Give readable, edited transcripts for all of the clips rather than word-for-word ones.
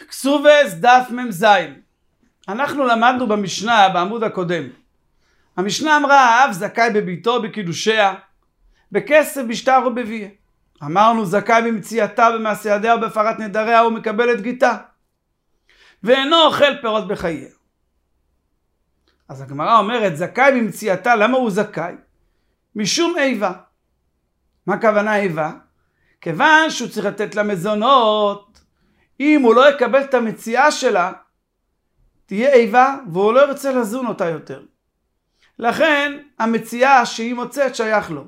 כסובס דף מ"ז. אנחנו למדנו במשנה בעמוד הקודם. המשנה אמרה האב זכאי בביתו בקידושיה, בכסף בשטר ובביאה. אמרנו זכאי במציאתה במעשה ידיה ובהפרת נדריה ומקבל את גיתה, ואינו אוכל פירות בחייה. אז הגמרא אומרת זכאי במציאתה. למה הוא זכאי? משום איבה. מה הכוונה איבה? כיוון שהוא צריך לתת לה מזונות. אם הוא לא יקבל את המציאה שלה, תהיה איבה והוא לא ירצה לזון אותה יותר. לכן המציאה שהיא מוצאת שייך לו.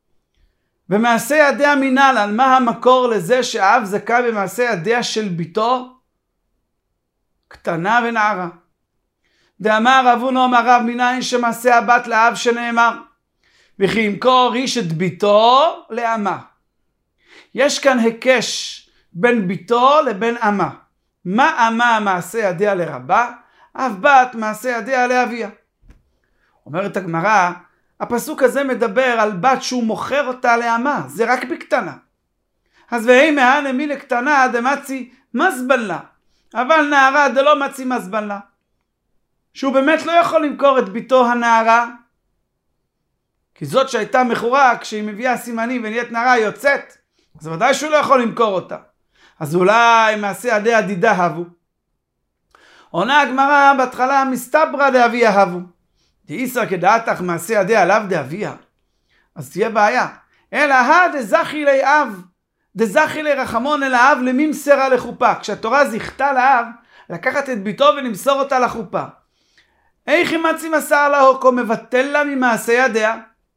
במעשה ידיה מנהלן, מה המקור לזה שאב זכאי במעשה ידיה של ביתו? קטנה ונערה. דאמר אבונו אמר רב מניין שמעשה הבת לאב שנאמר וכי ימכור איש את ביתו לאמה. יש כאן הקש בין ביתו לבין אמה. מה אמה מעשה ידיה לרבה? אב בת מעשה ידיה לאביה. אומרת הגמרא, הפסוק הזה מדבר על בת שהוא מוכר אותה לאמה, זה רק בקטנה. אז והי מהנה מי לקטנה דמצי מזבן לה, אבל נערה דלא מצי מזבן לה. שהוא באמת לא יכול למכור את ביתו הנערה, כי זאת שהייתה מכורה כשהיא מביאה סימנים ונהיית נערה יוצאת, אז ודאי שהוא לא יכול למכור אותה. אז אולי מעשה ידיה דידה הבו. עונה הגמרא בהתחלה מסתברא דאביה הבו. דאיסר כדעתך מעשה ידיה לאו דאביה. אז תהיה בעיה. אלא דזכי לי אב, דזכי לי רחמון אל האב לממסרה לחופה. כשהתורה זיכתה לאב לקחת את ביתו ולמסור אותה לחופה. איך מצי מסר לה הוקו, מבטל לה ממעשה ידיה.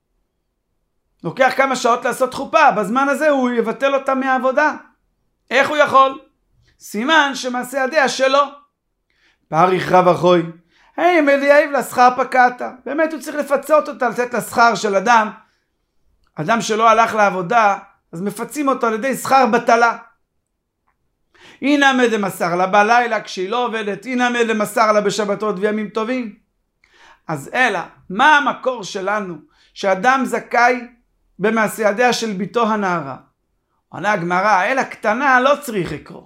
לוקח כמה שעות לעשות חופה, בזמן הזה הוא יבטל אותה מהעבודה. איך הוא יכול? סימן שמעשה ידיה שלו. פריך רב אחוי, היי מלייב לשכר פקעתה. באמת הוא צריך לפצות אותה, לתת לשכר של אדם. אדם שלא הלך לעבודה, אז מפצים אותו על ידי שכר בטלה. הנה עמד למסר לה בלילה כשהיא לא עובדת, הנה עמד למסר לה בשבתות וימים טובים. אז אלא, מה המקור שלנו שאדם זכאי במעשה ידיה של ביתו הנערה? עונה הגמרא, אלא קטנה לא צריך לקרוא.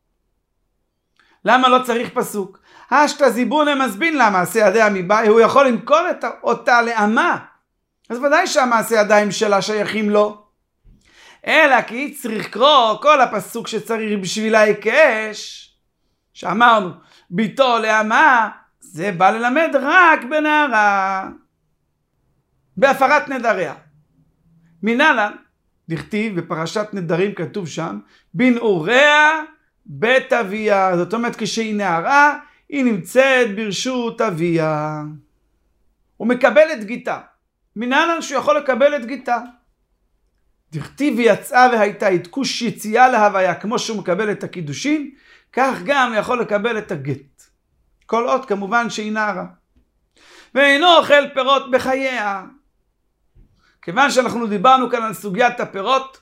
למה לא צריך פסוק? השתא זיבונה מזבין לה מעשה ידיה מבאי, הוא יכול למכור אותה לאמה. אז ודאי שהמעשה ידיים שלה שייכים לו. אלא כי צריך לקרוא כל הפסוק שצריך בשבילה הקש, שאמרנו ביתו לאמה, זה בא ללמד רק בנערה, בהפרת נדריה. מנהלן, דכתיב בפרשת נדרים כתוב שם, בנעוריה בית אביה. זאת אומרת כשהיא נערה, היא נמצאת ברשות אביה. הוא מקבל את גיתה. מנהלן שהוא יכול לקבל את גיתה. דכתיב ויצאה והייתה עדכוש יציאה להוויה, כמו שהוא מקבל את הקידושין, כך גם יכול לקבל את הגט. כל עוד כמובן שהיא נערה. ואינו אוכל פירות בחייה. כיוון שאנחנו דיברנו כאן על סוגיית הפירות,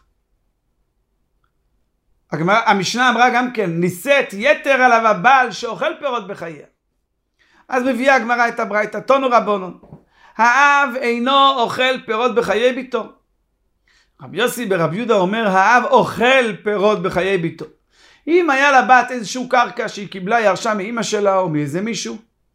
המשנה אמרה גם כן, נישאת יתר עליו הבעל שאוכל פירות בחייה. אז מביאה הגמרא את הברייתא, תנו רבונון, האב אינו אוכל פירות בחיי ביתו. רבי יוסי ברבי יהודה אומר, האב אוכל פירות בחיי ביתו. אם היה לבת איזשהו קרקע שהיא קיבלה ירשה מאמא שלה או מאיזה מישהו,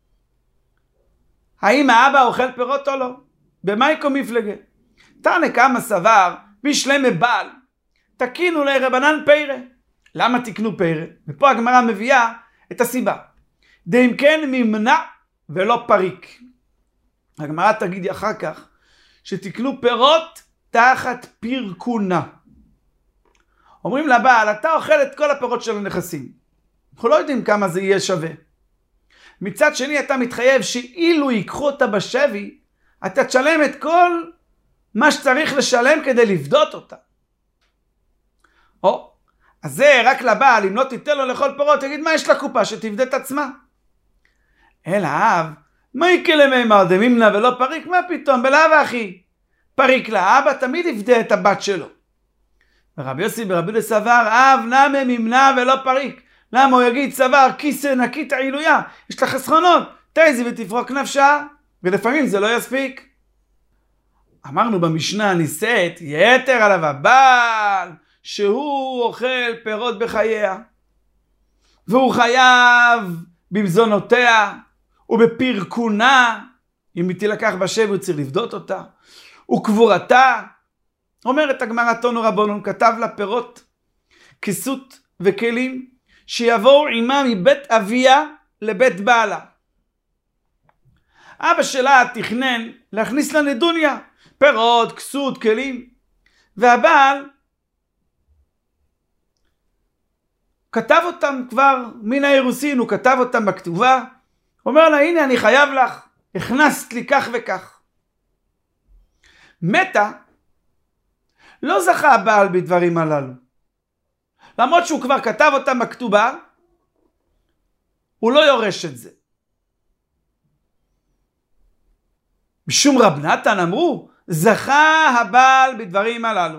האם האבא אוכל פירות או לא? במייקו מפלגה. תנא קמא סבר בשלמה בעל תקינו לרבנן פירא. למה תקנו פירא? ופה הגמרא מביאה את הסיבה. דאם כן ממנע ולא פריק. הגמרא תגיד אחר כך שתקנו פירות תחת פרקונה. אומרים לבעל, אתה אוכל את כל הפירות של הנכסים. אנחנו לא יודעים כמה זה יהיה שווה. מצד שני אתה מתחייב שאילו ייקחו אותה בשבי, אתה תשלם את כל מה שצריך לשלם כדי לבדות אותה. אז זה רק לבעל, אם לא תיתן לו לאכול פירות, תגיד מה יש לקופה שתבדה את עצמה. אלא אב, מה יקרה למימר דמימנה ולא פריק? מה פתאום? בלאו אחי. פריק לאבא תמיד יבדה את הבת שלו. ורבי יוסי ברבי יהודה סבר, אב נמי ממנה ולא פריק. למה הוא יגיד סבר כיסא נקית עילויה? יש לה חסכונות, תיזי ותפרוק נפשה, ולפעמים זה לא יספיק. אמרנו במשנה נישאת יתר עליו הבעל שהוא אוכל פירות בחייה. והוא חייב במזונותיה ובפרקונה, אם היא תילקח בשבי הוא צריך לפדות אותה, וקבורתה. אומרת הגמרא תנו רבונן, כתב לה פירות, כסות וכלים, שיבואו עימה מבית אביה לבית בעלה. אבא שלה תכנן להכניס לה נדוניה, פירות, כסות, כלים, והבעל כתב אותם כבר מן האירוסין, הוא כתב אותם בכתובה, אומר לה, הנה אני חייב לך, הכנסת לי כך וכך. מתה, לא זכה הבעל בדברים הללו. למרות שהוא כבר כתב אותם בכתובה, הוא לא יורש את זה. משום רב נתן אמרו, זכה הבעל בדברים הללו.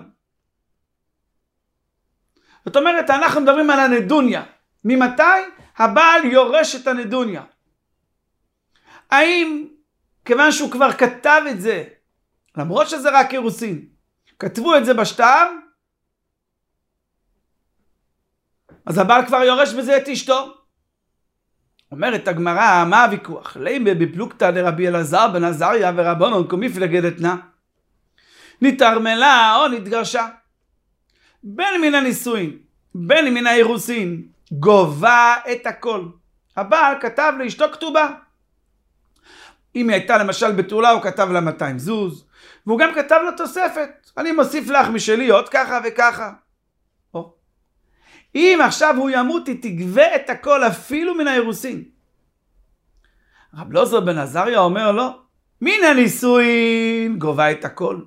זאת אומרת, אנחנו מדברים על הנדוניה. ממתי הבעל יורש את הנדוניה? האם כיוון שהוא כבר כתב את זה, למרות שזה רק אירוסין, כתבו את זה בשטר, אז הבעל כבר יורש בזה את אשתו? אומרת הגמרא, מה הוויכוח? לימה בפלוגתא דרבי אלעזר בן עזריה ורבנן כמפלגת אתנא, נתערמלה או נתגרשה. בין מן הנישואין, בין מן האירוסין, גובה את הכל. הבעל כתב לאשתו כתובה. אם היא הייתה למשל בתולה, הוא כתב לה 200 זוז, והוא גם כתב לה תוספת. אני מוסיף לך משלי עוד ככה וככה. אם עכשיו הוא ימות, היא תגבה את הכל אפילו מן האירוסין. רב אלעזר בן עזריה אומר לו, מן הנישואין גובה את הכל.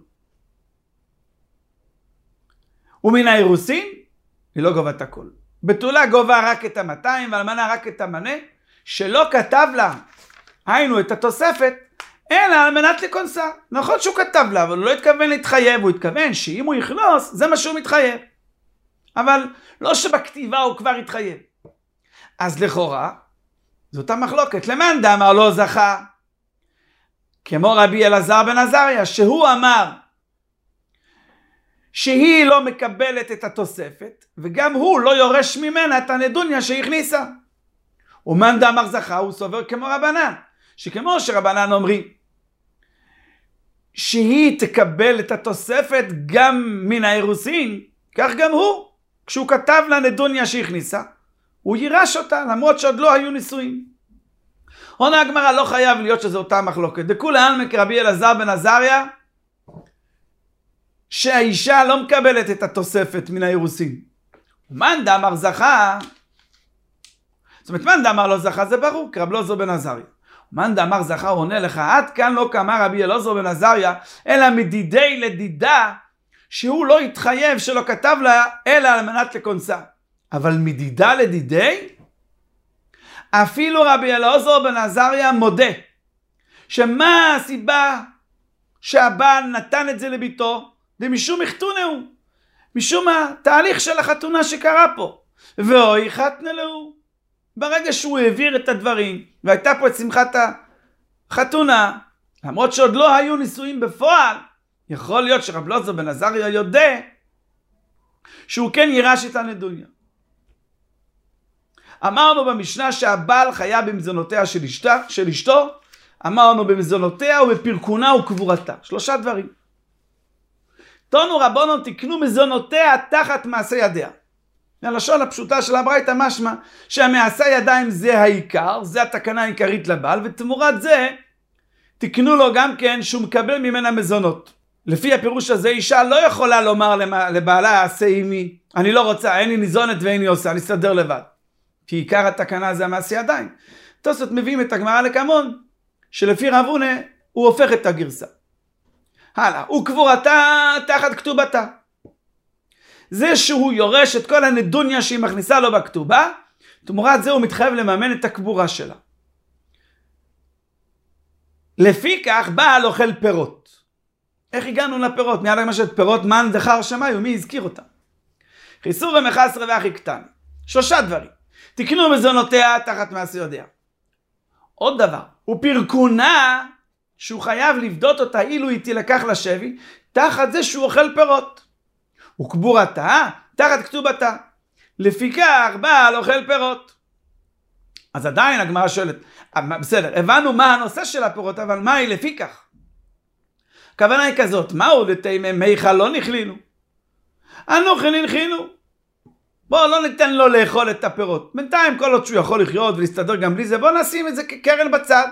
ומן האירוסין היא לא גובה את הכל. בתולה גובה רק את 200 ואלמנה רק את המנה, שלא כתב לה, היינו את התוספת, אלא על מנת לכונסה. נכון שהוא כתב לה, אבל הוא לא התכוון להתחייב, הוא התכוון שאם הוא יכנוס, זה מה שהוא מתחייב. אבל לא שבכתיבה הוא כבר התחייב. אז לכאורה, זאת המחלוקת. למאן דאמר לא זכה, כמו רבי אלעזר בן עזריה, שהוא אמר שהיא לא מקבלת את התוספת, וגם הוא לא יורש ממנה את הנדוניה שהכניסה. ומאן דאמר זכה, הוא סובר כמו רבנן, שכמו שרבנן אומרים, שהיא תקבל את התוספת גם מן האירוסין, כך גם הוא. כשהוא כתב לנדוניה שהכניסה, הוא יירש אותה, למרות שעוד לא היו נישואים. עונה הגמרא, לא חייב להיות שזה אותה מחלוקת. דכולי עלמא כרבי אלעזר בן עזריה, שהאישה לא מקבלת את התוספת מן האירוסין. ומאן דאמר זכה, זאת אומרת, מאן דאמר לא זכה, זה ברור, כרבי אלעזר בן עזריה. ומאן דאמר זכה, הוא עונה לך, עד כאן לא כאמר רבי אלעזר בן עזריה, אלא מדידי לדידה, שהוא לא התחייב שלא כתב לה, אלא על מנת לכונסה. אבל מדידה לדידי, אפילו רבי אלעזר בן עזריה מודה, שמה הסיבה שהבעל נתן את זה לביתו, ומשום החתונהו, משום התהליך של החתונה שקרה פה. ואוי חתנה לו, ברגע שהוא העביר את הדברים, והייתה פה את שמחת החתונה, למרות שעוד לא היו נישואים בפועל, יכול להיות שרב אלעזר בן עזריה יודע שהוא כן יירש את הנדוניה. אמרנו במשנה שהבעל חייב במזונותיה של אשתו, אמרנו במזונותיה ובפרקונה וקבורתה. 3 דברים. תנו רבונן תקנו מזונותיה תחת מעשה ידיה. הלשון הפשוטה של הברייתא משמע שהמעשה ידיים זה העיקר, זה התקנה העיקרית לבעל, ותמורת זה תקנו לו גם כן שהוא מקבל ממנה מזונות. לפי הפירוש הזה אישה לא יכולה לומר לבעלה עשה עימי, אני לא רוצה, אין לי ניזונת ואין לי עושה, אני אסתדר לבד. כי עיקר התקנה זה המעשה ידיים. תוספות מביאים את הגמרא לקמון, שלפי רב הונא הוא הופך את הגרסה. הלאה, וקבורתה תחת כתובתה. זה שהוא יורש את כל הנדוניה שהיא מכניסה לו בכתובה, תמורת זה הוא מתחייב לממן את הקבורה שלה. לפי כך בעל אוכל פירות. איך הגענו לפירות? מיד למשל פירות מן דחר שמאי, ומי הזכיר אותם? חיסור ומחסר ואחי קטן. 3 דברים. תקנו מזונותיה תחת מעשה ידיה. עוד דבר, ופרקונה שהוא חייב לבדות אותה אילו היא תילקח לשבי, תחת זה שהוא אוכל פירות. וקבורתה תחת כתובתה. לפי כך בעל אוכל פירות. אז עדיין הגמרא שואלת, בסדר, הבנו מה הנושא של הפירות, אבל מה היא לפי כך? הכוונה היא כזאת, מהו לתימי מיכל לא נכלינו? אנוכי ננחינו. בואו לא ניתן לו לאכול את הפירות. בינתיים כל עוד שהוא יכול לחיות ולהסתדר גם בלי זה, בואו נשים את זה כקרן בצד.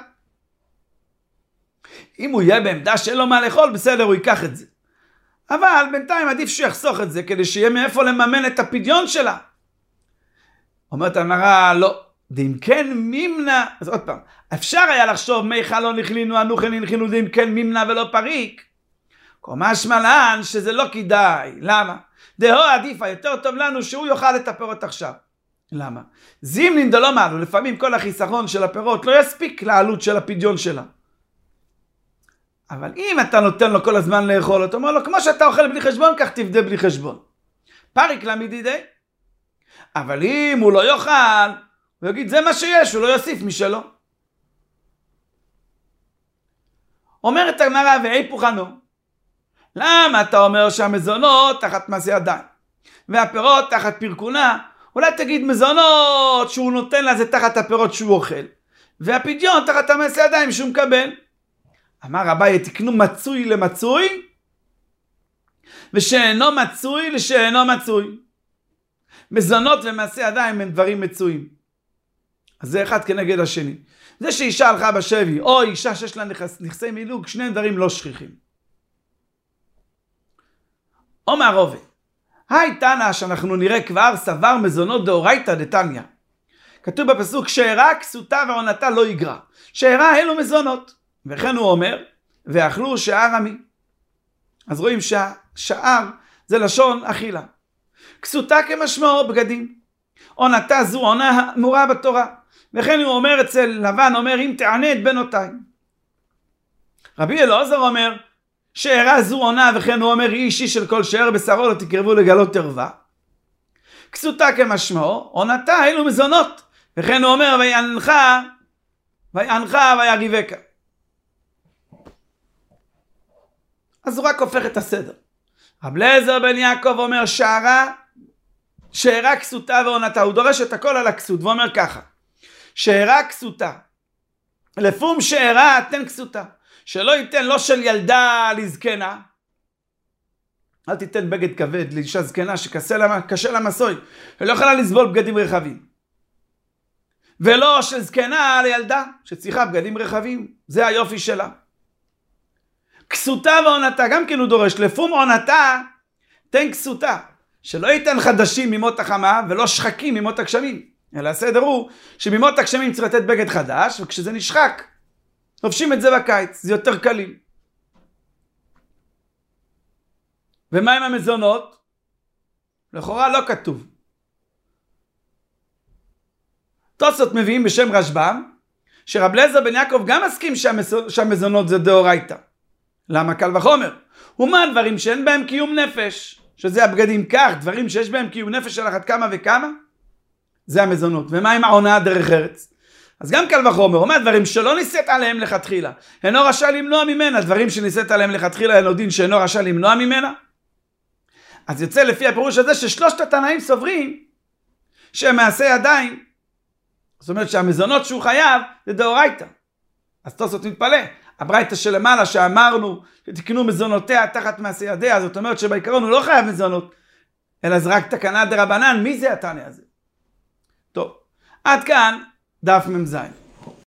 אם הוא יהיה בעמדה שאין לו מה לאכול, בסדר, הוא ייקח את זה. אבל בינתיים עדיף שהוא יחסוך את זה, כדי שיהיה מאיפה לממן את הפדיון שלה. אומרת הגמרא, לא. דאם כן מימנה, אז עוד פעם, אפשר היה לחשוב מיכל לא נכלינו, אנוכי ננחינו, דאם כן מימנה ולא פריק. משמע לן שזה לא כדאי. למה? דהו עדיפה, יותר טוב לנו שהוא יאכל את הפירות עכשיו. למה? זימנין דלא מעלו, לפעמים כל החיסכון של הפירות לא יספיק לעלות של הפדיון שלה. אבל אם אתה נותן לו כל הזמן לאכול, אתה אומר לו, כמו שאתה אוכל בלי חשבון, כך תבדה בלי חשבון. פריק למידידי. אבל אם הוא לא יאכל, הוא יגיד, זה מה שיש, הוא לא יוסיף משלו. אומרת הגמרא, והיפוכנו. למה אתה אומר שהמזונות תחת מעשה ידיים, והפירות תחת פרקונה? אולי תגיד מזונות שהוא נותן לה זה תחת הפירות שהוא אוכל, והפדיון תחת המעשה ידיים שהוא מקבל. אמר אביי, תקנו מצוי למצוי, ושאינו מצוי לשאינו מצוי. מזונות ומעשה ידיים הם דברים מצויים. אז זה אחד כנגד השני. זה שאישה הלכה בשבי, או אישה שיש לה נכסי מילוג, שני דברים לא שכיחים. אומר רובה, היי תנא שאנחנו נראה כבר סבר מזונות דאורייתא דתניא. כתוב בפסוק שאירה כסותה ועונתה לא יגרע. שאירה אלו מזונות. וכן הוא אומר, ואכלו שער עמי. אז רואים שהשער זה לשון אכילה. כסותה כמשמעו בגדים. עונתה זו עונה אמורה בתורה. וכן הוא אומר אצל לבן, אומר אם תענה את בנותיי. רבי אלעזר אומר, שאירה זו עונה, וכן הוא אומר איש איש של כל שאר בשרו לא תקרבו לגלות ערווה. כסותה כמשמעו, עונתה אלו מזונות. וכן הוא אומר ויענך ויריבך. אז הוא רק הופך את הסדר. רב אליעזר בן יעקב אומר שאירה כסותה ועונתה. הוא דורש את הכל על הכסות ואומר ככה. שאירה כסותה. לפום שאירה תן כסותה. שלא ייתן לא של ילדה לזקנה. אל תיתן בגד כבד לאישה זקנה שקשה לה מסוי. היא לא יכולה לסבול בגדים רחבים. ולא של זקנה לילדה שצריכה בגדים רחבים. זה היופי שלה. כסותה ועונתה, גם כן הוא דורש. לפום עונתה תן כסותה. שלא ייתן חדשים ממות החמה ולא שחקים ממות הגשמים. אלא הסדר הוא שממות הגשמים צריך לתת בגד חדש, וכשזה נשחק לובשים את זה בקיץ, זה יותר קליל. ומה עם המזונות? לכאורה לא כתוב. תוספות מביאים בשם רשב"ם, שרב אליעזר בן יעקב גם מסכים שהמזונות זה דאורייתא. למה? קל וחומר. ומה דברים שאין בהם קיום נפש? שזה הבגדים כך, דברים שיש בהם קיום נפש של אחת כמה וכמה? זה המזונות. ומה עם העונה דרך ארץ? אז גם קל וחומר, אומר דברים שלא ניסית עליהם לכתחילה. אינו רשע למנוע ממנה, דברים שניסית עליהם לכתחילה, אינו דין שאינו רשע למנוע ממנה. אז יוצא לפי הפירוש הזה ששלושת התנאים סוברים שמעשה ידיים, זאת אומרת שהמזונות שהוא חייב זה דאורייתא. אז תוספות מתפלא. הברייתא שלמעלה שאמרנו שתקנו מזונותיה תחת מעשה ידיה, זאת אומרת שבעיקרון הוא לא חייב מזונות, אלא זה רק תקנה דרבנן. מי זה התנא הזה? טוב, עד כאן דף מ"ז.